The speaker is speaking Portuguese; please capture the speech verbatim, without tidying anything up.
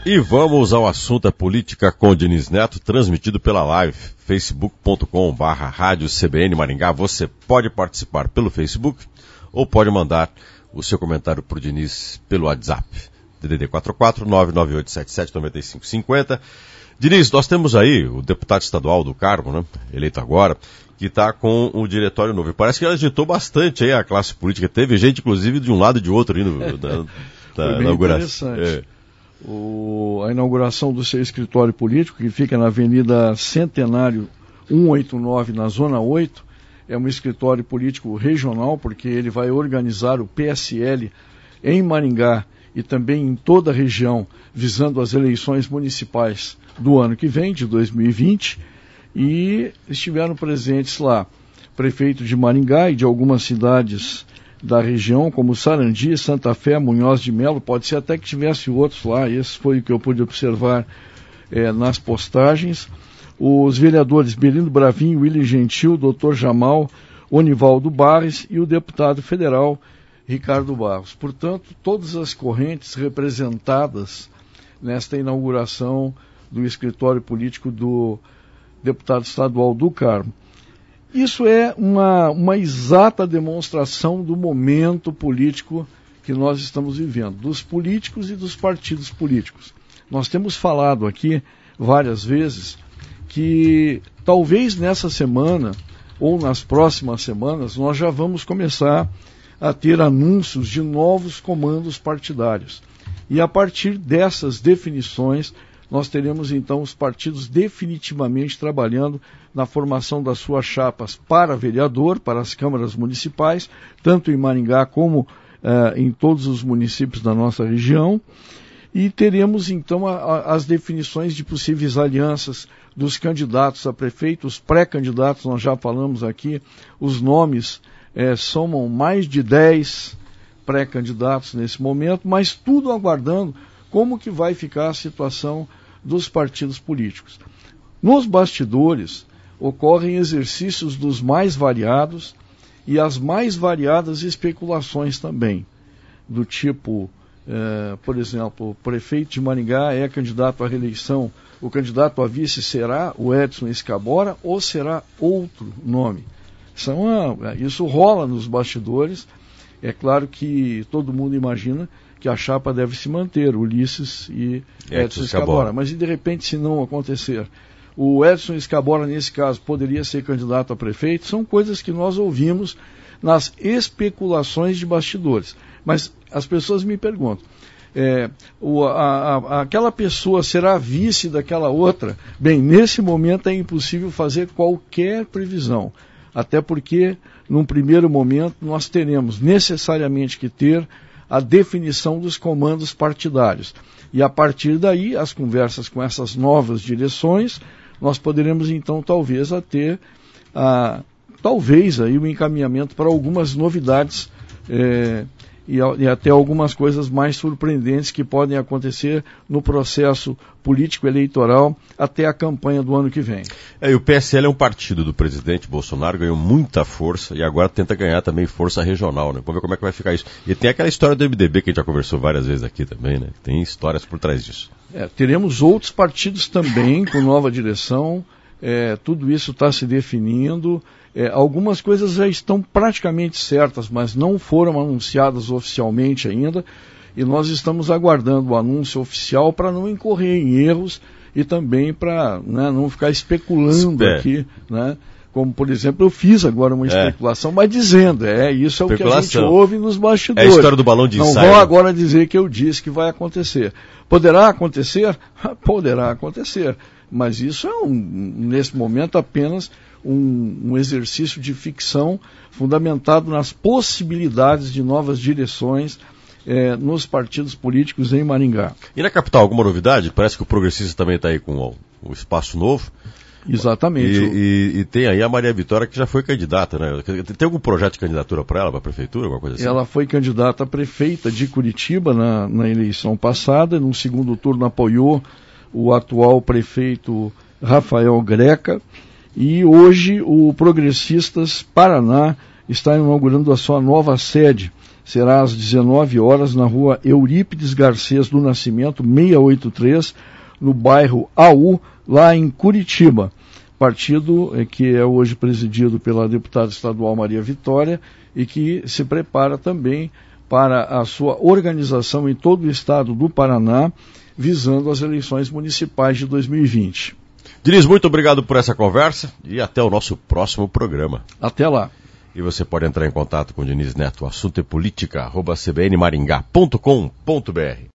E vamos ao assunto da política com o Diniz Neto, transmitido pela live, facebook ponto com barra rádio C B N Maringá. Você pode participar pelo Facebook ou pode mandar o seu comentário para o Diniz pelo WhatsApp. D D D quatro quatro nove nove oito sete sete nove cinco cinco zero. Diniz, nós temos aí o deputado estadual do Carmo, né, eleito agora, que está com o diretório novo. E parece que ele agitou bastante aí a classe política. Teve gente, inclusive, de um lado e de outro aí no, da, da inauguração. Interessante. É. O, a inauguração do seu escritório político, que fica na Avenida Centenário cento e oitenta e nove, na Zona oito, é um escritório político regional, porque ele vai organizar o P S L em Maringá e também em toda a região, visando as eleições municipais do ano que vem, de dois mil e vinte, e estiveram presentes lá prefeito de Maringá e de algumas cidades da região, como Sarandi, Santa Fé, Munhoz de Melo. Pode ser até que tivesse outros lá, esse foi o que eu pude observar é, nas postagens. Os vereadores Belindo Bravin, Willy Gentil, doutor Jamal, Onivaldo Barres e o deputado federal Ricardo Barros. Portanto, todas as correntes representadas nesta inauguração do escritório político do deputado estadual do Carmo. Isso é uma, uma exata demonstração do momento político que nós estamos vivendo, dos políticos e dos partidos políticos. Nós temos falado aqui várias vezes que talvez nessa semana ou nas próximas semanas nós já vamos começar a ter anúncios de novos comandos partidários. E a partir dessas definições, nós teremos então os partidos definitivamente trabalhando na formação das suas chapas para vereador, para as câmaras municipais, tanto em Maringá como eh, em todos os municípios da nossa região. E teremos então a, a, as definições de possíveis alianças dos candidatos a prefeito, os pré-candidatos, nós já falamos aqui, os nomes eh, somam mais de dez pré-candidatos nesse momento, mas tudo aguardando como que vai ficar a situação dos partidos políticos. Nos bastidores, ocorrem exercícios dos mais variados e as mais variadas especulações também, do tipo, eh, por exemplo, o prefeito de Maringá é candidato à reeleição, o candidato a vice será o Edson Escabora ou será outro nome? Isso, é uma, isso rola nos bastidores. É claro que todo mundo imagina que a chapa deve se manter, Ulisses e Edson, Edson Escabora. Mas e de repente, se não acontecer? O Edson Escabora, nesse caso, poderia ser candidato a prefeito? São coisas que nós ouvimos nas especulações de bastidores. Mas as pessoas me perguntam, é, o, a, a, aquela pessoa será vice daquela outra? Bem, nesse momento é impossível fazer qualquer previsão. Até porque, num primeiro momento, nós teremos necessariamente que ter a definição dos comandos partidários. E a partir daí, as conversas com essas novas direções, nós poderemos então talvez a ter, a, talvez aí o encaminhamento para algumas novidades é, e, e até algumas coisas mais surpreendentes que podem acontecer no processo político-eleitoral até a campanha do ano que vem. É, e o P S L é um partido do presidente Bolsonaro, ganhou muita força e agora tenta ganhar também força regional, né? Vamos ver como é que vai ficar isso. E tem aquela história do M D B que a gente já conversou várias vezes aqui também, né? Tem histórias por trás disso. É, teremos outros partidos também com nova direção, é, tudo isso está se definindo. É, algumas coisas já estão praticamente certas, mas não foram anunciadas oficialmente ainda, e nós estamos aguardando o anúncio oficial para não incorrer em erros e também para, né, não ficar especulando é. aqui, né? Como, por exemplo, eu fiz agora uma especulação, é. mas dizendo, é, isso é o que a gente ouve nos bastidores. É a história do balão de ensaio. Não vou agora dizer que eu disse que vai acontecer. Poderá acontecer? Poderá acontecer. Mas isso é, um, nesse momento, apenas um, um exercício de ficção fundamentado nas possibilidades de novas direções eh, nos partidos políticos em Maringá. E na capital, alguma novidade? Parece que o Progressista também está aí com o, o espaço novo. Exatamente. E, e, e tem aí a Maria Vitória, que já foi candidata, né? Tem algum projeto de candidatura para ela, para a prefeitura, alguma coisa assim? Ela foi candidata a prefeita de Curitiba na, na eleição passada, no segundo turno apoiou o atual prefeito Rafael Greca, e hoje o Progressistas Paraná está inaugurando a sua nova sede será às dezenove horas na rua Eurípides Garcês do Nascimento, seiscentos e oitenta e três, no bairro A U, lá em Curitiba. Partido que é hoje presidido pela deputada estadual Maria Vitória e que se prepara também para a sua organização em todo o estado do Paraná, visando as eleições municipais de dois mil e vinte. Diniz, muito obrigado por essa conversa e até o nosso próximo programa. Até lá. E você pode entrar em contato com o Diniz Neto, assunto é política, arroba c b n maringá ponto com ponto b r.